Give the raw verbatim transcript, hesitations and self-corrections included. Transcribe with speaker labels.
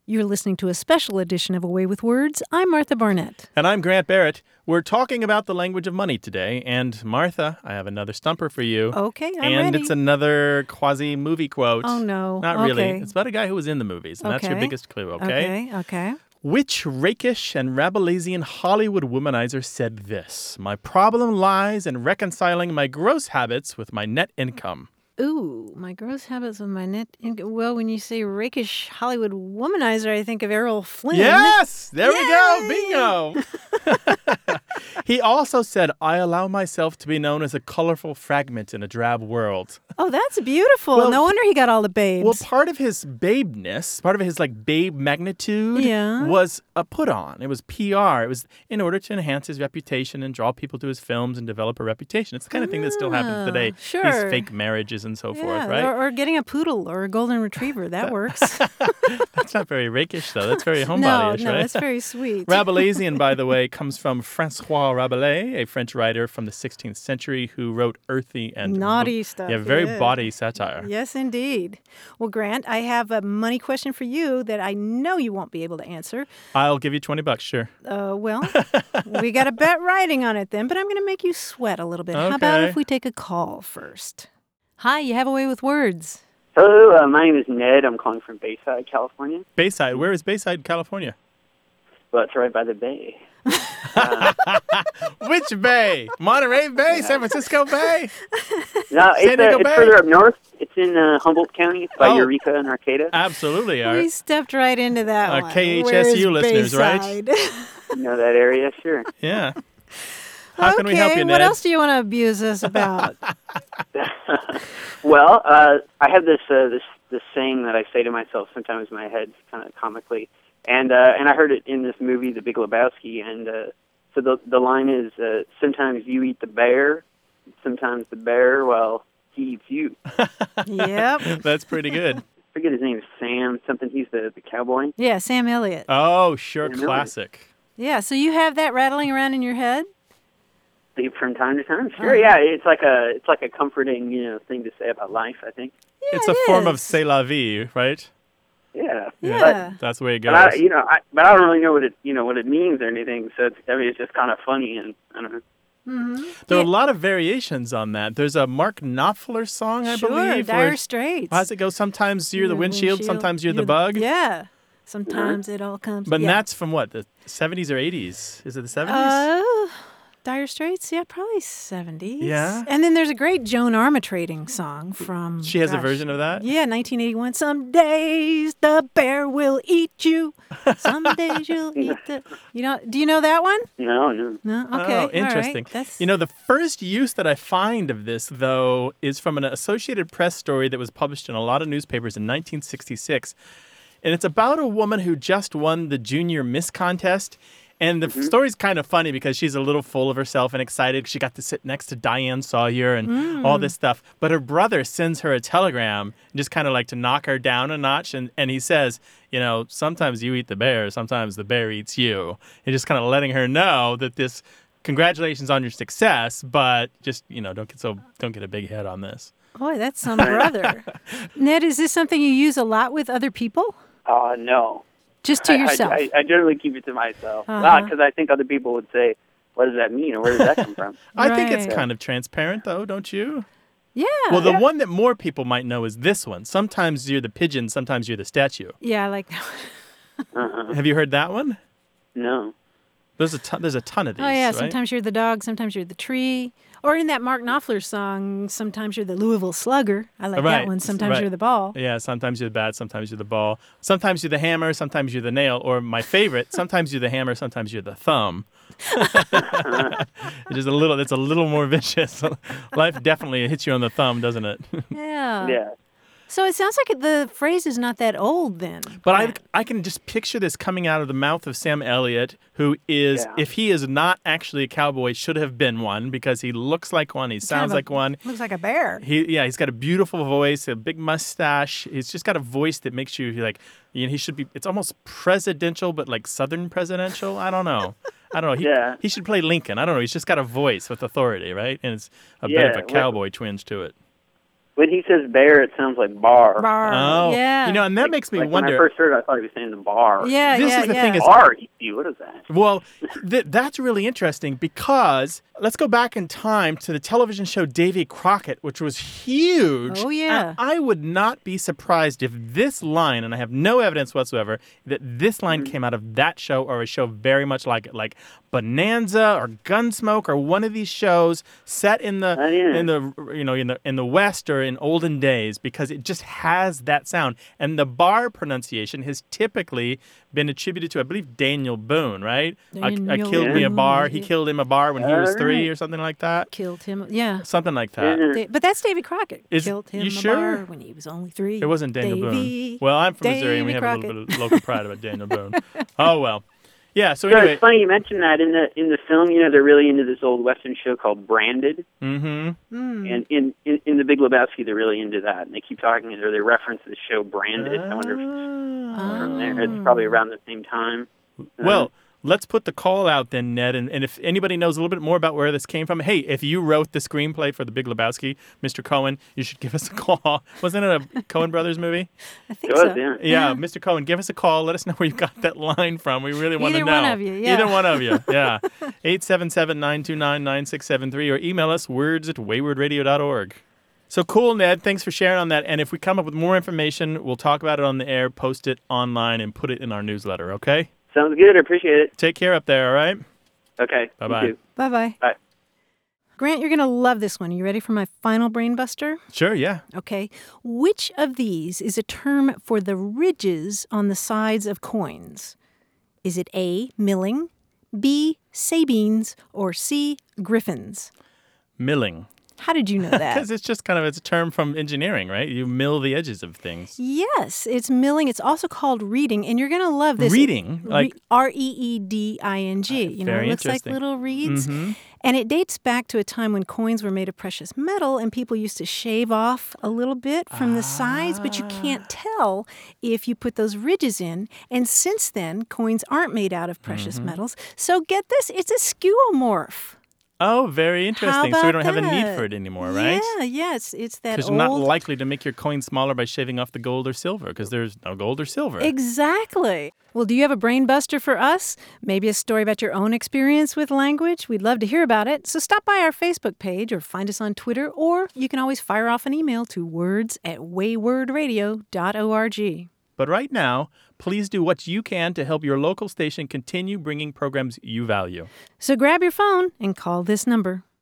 Speaker 1: You're listening to a special edition of Away with Words. I'm Martha Barnett.
Speaker 2: And I'm Grant Barrett. We're talking about the language of money today. And Martha, I have another stumper for you.
Speaker 1: Okay, I'm
Speaker 2: and
Speaker 1: ready.
Speaker 2: It's another quasi-movie quote.
Speaker 1: Oh, no.
Speaker 2: Not
Speaker 1: okay.
Speaker 2: really. It's about a guy who was in the movies. And
Speaker 1: okay.
Speaker 2: that's your biggest clue, okay?
Speaker 1: Okay, okay.
Speaker 2: Which rakish and Rabelaisian Hollywood womanizer said this? My problem lies in reconciling my gross habits with my net income.
Speaker 1: Ooh, my gross habits with my net income. Well, when you say rakish Hollywood womanizer, I think of Errol Flynn.
Speaker 2: Yes! There
Speaker 1: Yay!
Speaker 2: we go! Bingo! He also said, I allow myself to be known as a colorful fragment in a drab world.
Speaker 1: Oh, that's beautiful.
Speaker 2: Well,
Speaker 1: no wonder he got all the babes.
Speaker 2: Well, part of his babeness, part of his like babe magnitude
Speaker 1: Yeah.
Speaker 2: was a put on. It was P R. It was in order to enhance his reputation and draw people to his films and develop a reputation. It's the kind of thing that still happens today.
Speaker 1: Ah, sure.
Speaker 2: These fake marriages and so
Speaker 1: yeah,
Speaker 2: forth, right?
Speaker 1: Or, or getting a poodle or a golden retriever. That works.
Speaker 2: That's not very rakish, though. That's very
Speaker 1: no,
Speaker 2: homebody-ish,
Speaker 1: no,
Speaker 2: right?
Speaker 1: it's very sweet.
Speaker 2: Rabelaisian, by the way, comes from Francois Rabelais, a French writer from the sixteenth century who wrote earthy and
Speaker 1: Naughty stuff.
Speaker 2: Yeah, very
Speaker 1: yeah.
Speaker 2: bawdy satire.
Speaker 1: Yes, indeed. Well, Grant, I have a money question for you that I know you won't be able to answer.
Speaker 2: I'll give you twenty bucks, sure.
Speaker 1: Uh, well, we got a bet riding on it then, but I'm going to make you sweat a little bit. How about
Speaker 2: Okay.
Speaker 1: if we take a call first? Hi, you have a way with words.
Speaker 3: Hello, uh, my name is Ned. I'm calling from Bayside, California.
Speaker 2: Bayside. Where is Bayside, California?
Speaker 3: Well, it's right by the bay.
Speaker 2: Which bay? Monterey Bay? San Francisco Bay?
Speaker 3: No,
Speaker 2: San
Speaker 3: it's,
Speaker 2: Diego
Speaker 3: uh, it's
Speaker 2: Bay?
Speaker 3: further up north. It's in uh, Humboldt County. It's by
Speaker 2: Oh.
Speaker 3: Eureka and Arcata.
Speaker 2: Absolutely.
Speaker 1: We
Speaker 2: Our,
Speaker 1: stepped right into that
Speaker 2: Our
Speaker 1: one.
Speaker 2: K H S U
Speaker 1: Where's
Speaker 2: listeners, right?
Speaker 1: Bayside?
Speaker 3: You know that area? Sure.
Speaker 2: yeah. How
Speaker 1: okay,
Speaker 2: can we help you, Ned?
Speaker 1: what else do you want to abuse us about?
Speaker 3: Well, uh, I have this uh, this this saying that I say to myself sometimes in my head, kind of comically, and uh, and I heard it in this movie, The Big Lebowski, and uh, so the the line is, uh, sometimes you eat the bear, sometimes the bear, well, he eats you.
Speaker 1: Yep.
Speaker 2: That's pretty good.
Speaker 3: I forget his name, Sam something. He's the, the cowboy.
Speaker 1: Yeah, Sam Elliott.
Speaker 2: Oh, sure.
Speaker 3: Sam Elliott.
Speaker 2: Classic.
Speaker 1: Yeah, so you have that rattling around in your head?
Speaker 3: From time to time,
Speaker 1: Uh-huh.
Speaker 3: sure, yeah. It's like a it's like a comforting, you know, thing to say about life. I think.
Speaker 1: Yeah,
Speaker 2: It's a
Speaker 1: it
Speaker 2: form of
Speaker 1: is.
Speaker 2: c'est la vie, right?
Speaker 3: Yeah.
Speaker 1: Yeah.
Speaker 2: That's the way it goes.
Speaker 3: But I, you know, I, but I don't really know what it, you know, what it means or anything. So it's, I mean, it's just kind of funny, and I don't know.
Speaker 1: Mm-hmm.
Speaker 2: There are
Speaker 1: Yeah.
Speaker 2: a lot of variations on that. There's a Mark Knopfler song, I
Speaker 1: Sure,
Speaker 2: believe.
Speaker 1: Dire
Speaker 2: where-
Speaker 1: Straits.
Speaker 2: How does it go? Sometimes you're the
Speaker 1: Your
Speaker 2: windshield, sometimes you're, the bug.
Speaker 1: Yeah. Sometimes it all comes.
Speaker 2: But
Speaker 1: yeah.
Speaker 2: that's from what? The seventies or eighties? Is it the seventies?
Speaker 1: Uh, Dire Straits, yeah, probably seventies.
Speaker 2: Yeah?
Speaker 1: And then there's a great Joan Armatrading song from.
Speaker 2: She has a
Speaker 1: gosh,
Speaker 2: version of that?
Speaker 1: Yeah, nineteen eighty-one. Some days the bear will eat you. Some days you'll eat the. You know? Do you know that one?
Speaker 3: No, no.
Speaker 1: No. Okay.
Speaker 2: Oh, interesting.
Speaker 1: All right. That's.
Speaker 2: You know, the first use that I find of this, though, is from an Associated Press story that was published in a lot of newspapers in nineteen sixty-six. And it's about a woman who just won the Junior Miss Contest. And the story's kind of funny because she's a little full of herself and excited. She got to sit next to Diane Sawyer and all this stuff. But her brother sends her a telegram just kind of like to knock her down a notch. And, and he says, you know, sometimes you eat the bear, sometimes the bear eats you. And just kind of letting her know that this, congratulations on your success, but just, you know, don't get so, don't get a big head on this.
Speaker 1: Boy, that's some brother. Ned, is this something you use a lot with other people?
Speaker 3: Uh, no.
Speaker 1: Just to
Speaker 3: I,
Speaker 1: yourself?
Speaker 3: I, I, I generally keep it to myself.
Speaker 1: Uh-huh.
Speaker 3: Because I think other people would say, what does that mean, or where does that come from?
Speaker 2: I think it's
Speaker 1: Right.
Speaker 2: kind of transparent, though, don't you?
Speaker 1: yeah.
Speaker 2: Well, the one that more people might know is this one. Sometimes you're the pigeon, sometimes you're the statue.
Speaker 1: Yeah, I like that one.
Speaker 3: Uh-uh.
Speaker 2: Have you heard that one?
Speaker 3: No.
Speaker 2: There's a ton, there's a ton of these.
Speaker 1: Oh, yeah.
Speaker 2: right?
Speaker 1: Sometimes you're the dog, sometimes you're the tree. Or in that Mark Knopfler song, sometimes you're the Louisville Slugger. I like that
Speaker 2: Right,
Speaker 1: one. Sometimes
Speaker 2: right.
Speaker 1: you're the ball.
Speaker 2: Yeah, sometimes you're the bat, sometimes you're the ball. Sometimes you're the hammer, sometimes you're the nail. Or my favorite, sometimes you're the hammer, sometimes you're the thumb. It is a little, it's a little more vicious. Life definitely hits you on the thumb, doesn't it?
Speaker 1: Yeah.
Speaker 3: Yeah.
Speaker 1: So it sounds like the phrase is not that old then.
Speaker 2: But I,
Speaker 1: Grant.
Speaker 2: I can just picture this coming out of the mouth of Sam Elliott, who is,
Speaker 3: Yeah.
Speaker 2: if he is not actually a cowboy, should have been one because he looks like one, he
Speaker 1: Kind
Speaker 2: sounds
Speaker 1: of a-
Speaker 2: like one.
Speaker 1: Looks like a bear.
Speaker 2: He, yeah, he's got a beautiful voice, a big mustache. He's just got a voice that makes you like, you know, he should be. It's almost presidential, but like Southern presidential. I don't know. I don't know. He,
Speaker 3: Yeah.
Speaker 2: he should play Lincoln. I don't know. He's just got a voice with authority, right? And it's a bit
Speaker 3: Yeah,
Speaker 2: of a
Speaker 3: well-
Speaker 2: cowboy twinge to it.
Speaker 3: When he says bear, it sounds like bar.
Speaker 1: Bar.
Speaker 2: Oh,
Speaker 1: Yeah.
Speaker 2: you know, and that
Speaker 3: Like-
Speaker 2: makes me
Speaker 3: like
Speaker 2: wonder.
Speaker 3: When I first heard it, I thought he was saying the bar.
Speaker 1: Yeah,
Speaker 2: This
Speaker 1: yeah,
Speaker 2: is the
Speaker 1: yeah.
Speaker 2: thing is-
Speaker 3: Bar, what is that?
Speaker 2: Well, th- that's really interesting because let's go back in time to the television show Davy Crockett, which was huge.
Speaker 1: Oh, yeah.
Speaker 2: And I would not be surprised if this line, and I have no evidence whatsoever, that this line
Speaker 3: Mm-hmm.
Speaker 2: came out of that show or a show very much like it, like Bonanza or Gunsmoke or one of these shows set in the
Speaker 3: Oh, yeah.
Speaker 2: in the you know in the in the West or in olden days, because it just has that sound. And the bar pronunciation has typically been attributed to, I believe, Daniel Boone, right? I, I
Speaker 1: Daniel
Speaker 2: killed me a
Speaker 1: Boone.
Speaker 2: bar. He killed him a bar when he was
Speaker 3: All
Speaker 2: three
Speaker 3: right.
Speaker 2: or something like that.
Speaker 1: Killed him. Yeah.
Speaker 2: Something like that.
Speaker 3: Yeah.
Speaker 1: Da- but that's Davy Crockett.
Speaker 2: Is-
Speaker 1: Killed him
Speaker 2: you
Speaker 1: a
Speaker 2: sure?
Speaker 1: bar when he was only three.
Speaker 2: It wasn't Daniel
Speaker 1: Davy,
Speaker 2: Boone. Well, I'm from Missouri and we have
Speaker 1: Davy
Speaker 2: a little bit of local pride about Daniel Boone. Oh, well. Yeah, so
Speaker 3: So
Speaker 2: anyway.
Speaker 3: it's funny you mentioned that in the in the film. You know, they're really into this old Western show called Branded,
Speaker 2: Mm-hmm.
Speaker 1: Mm.
Speaker 3: and in, in in the Big Lebowski, they're really into that, and they keep talking or they reference the show Branded. I wonder if
Speaker 2: Ah.
Speaker 3: from there it's probably around the same time.
Speaker 2: Well, let's put the call out then, Ned. And, and if anybody knows a little bit more about where this came from, hey, if you wrote the screenplay for The Big Lebowski, Mister Cohen, you should give us a call. Wasn't it a Coen Brothers movie?
Speaker 1: I think
Speaker 3: It was,
Speaker 1: so.
Speaker 3: yeah.
Speaker 2: Yeah, Mister Cohen, give us a call. Let us know where you got that line from. We really want to
Speaker 1: Either
Speaker 2: know.
Speaker 1: one of you, yeah.
Speaker 2: Either one of you, yeah. eight seven seven, nine two nine, nine six seven three or email us words at wayward radio dot org. So cool, Ned. Thanks for sharing on that. And if we come up with more information, we'll talk about it on the air, post it online, and put it in our newsletter, okay?
Speaker 3: Sounds good. I appreciate it.
Speaker 2: Take care up there, all right?
Speaker 3: Okay. you
Speaker 2: Bye-bye.
Speaker 3: too.
Speaker 1: Bye-bye.
Speaker 3: Bye.
Speaker 1: Grant, you're going to love this one. Are you ready for my final brain buster?
Speaker 2: Sure, yeah.
Speaker 1: Okay. Which of these is a term for the ridges on the sides of coins? Is it A, milling, B, sabines, or C, griffins?
Speaker 2: Milling.
Speaker 1: How did you know that?
Speaker 2: Because it's just kind of, it's a term from engineering, right? You mill the edges of things.
Speaker 1: Yes, it's milling. It's also called reeding, and you're going to love this.
Speaker 2: Reeding?
Speaker 1: Re-
Speaker 2: Like-
Speaker 1: R E E D I N G. You know,
Speaker 2: very
Speaker 1: it looks like
Speaker 2: interesting.
Speaker 1: little reeds.
Speaker 2: Mm-hmm.
Speaker 1: And it dates back to a time when coins were made of precious metal and people used to shave off a little bit from the sides, but you can't tell if you put those ridges in. And since then, coins aren't made out of precious
Speaker 2: Mm-hmm.
Speaker 1: metals. So get this, it's a skeuomorph.
Speaker 2: Oh, very interesting. So we
Speaker 1: about
Speaker 2: don't have a need
Speaker 1: that?
Speaker 2: for it anymore, right?
Speaker 1: Yeah, yeah, it's, it's that
Speaker 2: Because
Speaker 1: old...
Speaker 2: you're not likely to make your coin smaller by shaving off the gold or silver, because there's no gold or silver.
Speaker 1: Exactly. Well, do you have a brain buster for us? Maybe a story about your own experience with language? We'd love to hear about it. So stop by our Facebook page or find us on Twitter, or you can always fire off an email to words at wayward radio dot org.
Speaker 2: But right now, please do what you can to help your local station continue bringing programs you value.
Speaker 1: So grab your phone and call this number.